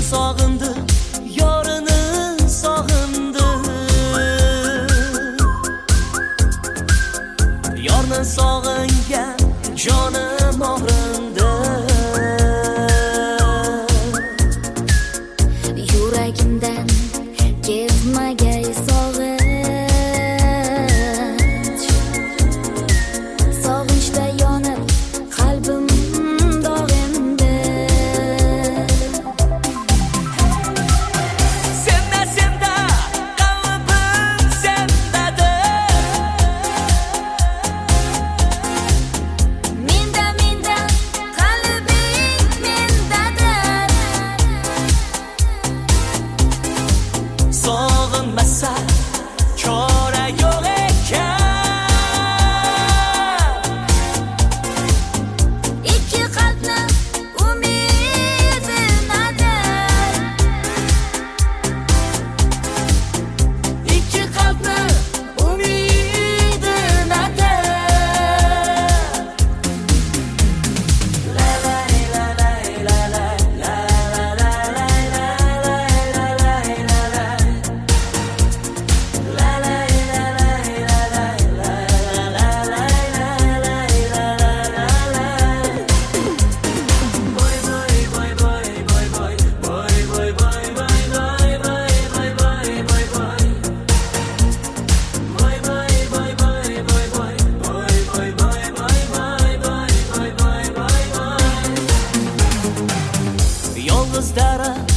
sog'indi, yorini sog'indi. Yorni sog'ingan jonim og'rindi. Yuragimdan ketmagay sog'inch, sog'inchda yonib qalbim dog'indi. Senda qalbim sendadir. Menda qalbing mendadir. Sog'inmasa chora yo'q ekan. Ikki qalbni umidi nadir. Ikki qalbni umidi nadir. La la la la la la la la la Yolg'iz dara